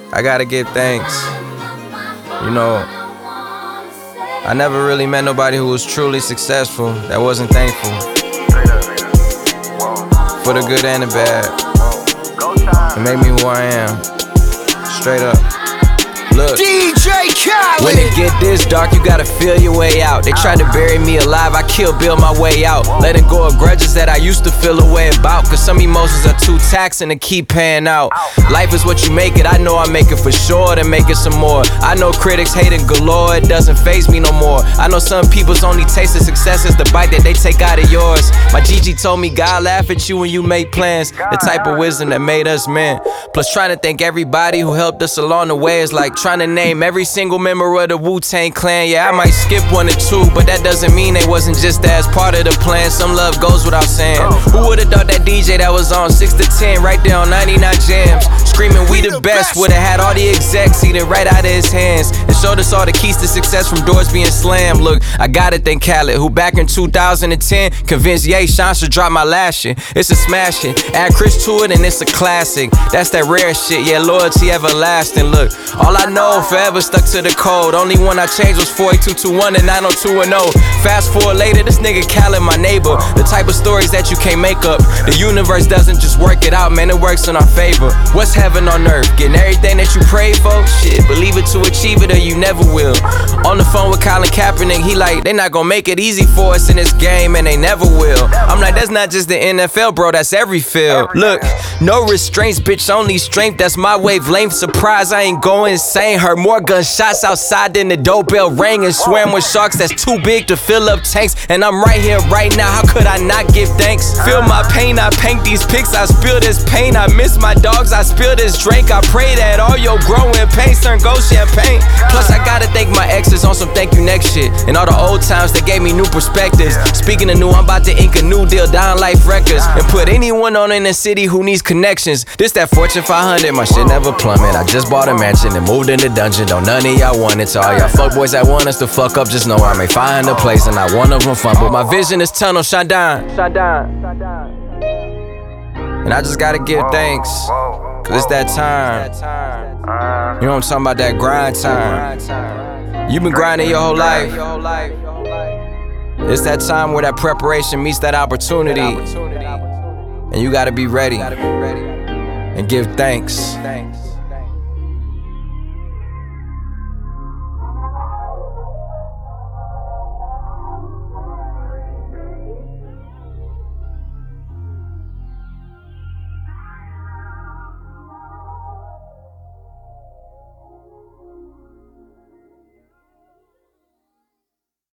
I gotta give thanks. You know, I never really met nobody who was truly successful that wasn't thankful. For the good and the bad. It made me who I am. Straight up. Look, DJ Khaled. when it get this dark, you gotta feel your way out. They tried to bury me alive, I Kill Bill my way out. Letting go of grudges that I used to feel a way about. Cause some emotions are too taxing to keep paying out. Life is what you make it, I know I make it for sure, then make it some more. I know critics hating galore, it doesn't faze me no more. I know some people's only taste of success is the bite that they take out of yours. My Gigi told me God laugh at you when you make plans. The type of wisdom that made us men. Plus trying to thank everybody who helped us along the way is like trying to name every single member of the Wu-Tang Clan. Yeah, I might skip one or two, but that doesn't mean they wasn't just as part of the plan. Some love goes without saying. Who would've thought that DJ that was on 6 to 10 right there on 99 Jams, screaming we the best, would've had all the execs eating right out of his hands and showed us all the keys to success from doors being slammed. Look, I gotta thank Khaled, who back in 2010 convinced Ye Sean should drop my last shit. It's a smash hit, add Chris to it and it's a classic. That's that rare shit, yeah, loyalty everlasting. Look, all I know, forever stuck to the code. Only one I changed was 48221 and 90210. Fast forward later, this nigga Khaled my neighbor. The type of stories that you can't make up. The universe doesn't just work it out, man, it works in our favor. What's heaven on earth? Getting everything that you pray for? Shit, believe it to achieve it or you never will. On the phone with Colin Kaepernick, he like, they not gonna make it easy for us in this game and they never will. I'm like, that's not just the NFL, bro, that's every field. Look, no restraints, bitch, only strength, that's my wavelength. Surprise, I ain't going insane. Heard more gunshots outside than the doorbell rang and swam with sharks that's too big to fill up tanks. And I'm right here right now, how could I not give thanks? Feel my pain, I paint these pics, I spill this pain. I miss my dogs, I spill this drink. I pray that all your growing pains turn gold champagne. Plus I gotta thank my exes on some thank you next shit. And all the old times that gave me new perspectives. Speaking of new, I'm about to ink a new deal, Down Life Records, and put anyone on in the city who needs connections. This that Fortune 500, my shit never plummet. I just bought a mansion and moved in the dungeon. Don't none of y'all want it. To all y'all fuckboys that want us to fuck up, just know I may find a place and I want of them fun. But my vision is tunnel, shine down. And I just gotta give thanks, cause it's that time. You know what I'm talking about, that grind time. You've been grinding your whole life. It's that time where that preparation meets that opportunity. And you gotta be ready and give thanks.